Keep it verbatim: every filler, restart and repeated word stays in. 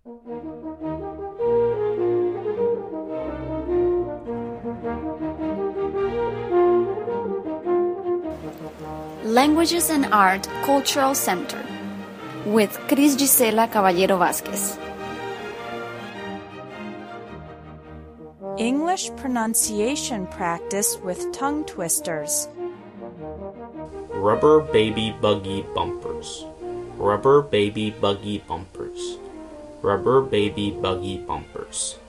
Languages and Art Cultural Center with Cris Gisela Caballero Vázquez. English pronunciation practice with tongue twisters. Rubber baby buggy bumpers. Rubber baby buggy bumpers. Rubber baby buggy bumpers.